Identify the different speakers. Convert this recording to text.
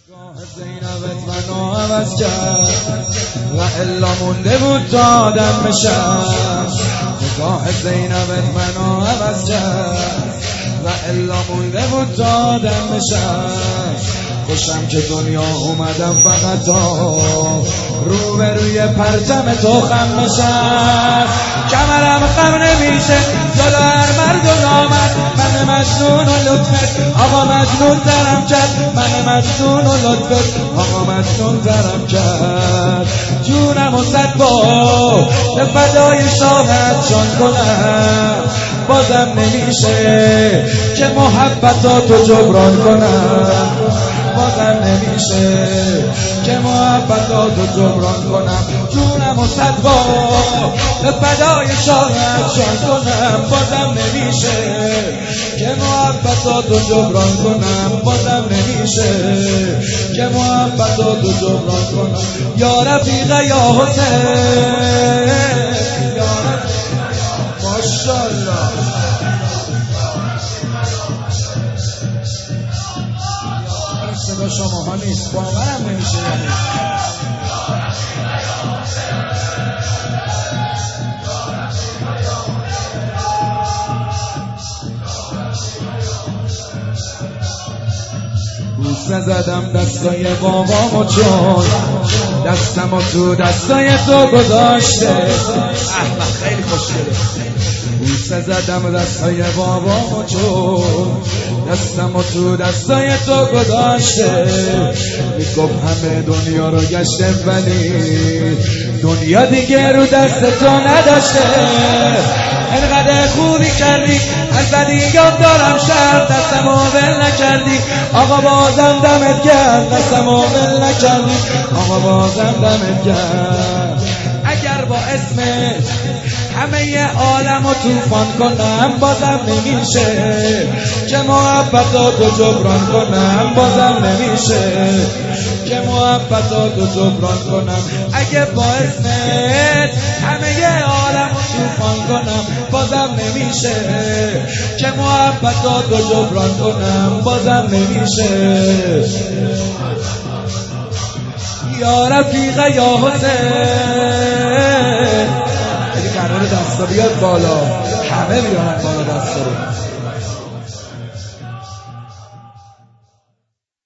Speaker 1: زینبت منو عوض کرد و الا مونده بود تا آدم بشم. نگاه زینبت منو عوض کرد و الا مونده بود تا آدم بشم. خوشم که دنیا اومدم فقط تا روبروی پرچم تو خم بشم. کمرم خم نمیشه جلو هر مرد و نامرد. من مجنون و لطفت آقا مجنون ترم کرد. من مجنون و لطفت آقا مجنون ترم کرد. جونم و صد بار به فدای شاهت جان کنم. بازم نمیشه که محبتاتو جبران کنم. بازم نمیشه که محبتاتو جبران کنم. جونم و صد بار به فدای شاهت جان کنم. بازم نمیشه که محبتاتو جبران کنم. بازم نمیشه که محبتاتو جبران کنم. یا رفیق یا حسین یا رفیق ماشاءالله. صدا شما ها نیست باورم نمیشه. یعنی بوسه زدم دستای بابامو چون دستمو تو دستای تو گذاشته. احمد خیلی خوشگله. بوسه زدم دستای بابامو چون دستمو تو دستای تو گذاشته. میگفت همه دنیا رو گشته ولی دنیا دیگه رو دست تو نداشته. انقدر خوبی کردی از بدی یاد دارم شهر. دستمو ول نکردی آقا بازم دمت گرم. دستمو ول نکردی آقا بازم دمت گرم. اگر با اسمت همه عالمو طوفان کنم بازم نمیشه که محبتاتو جبران کنم. بازم نمیشه که محبتاتو جبران کنم. اگه با اسمت همه عالمو طوفان کنم بازم نمیشه که محبتاتو جبران کنم. بازم نمیشه. یا رفیق یا حسین. اگه قرار دستا بیاد بالا همه بیان بالا دستا رو.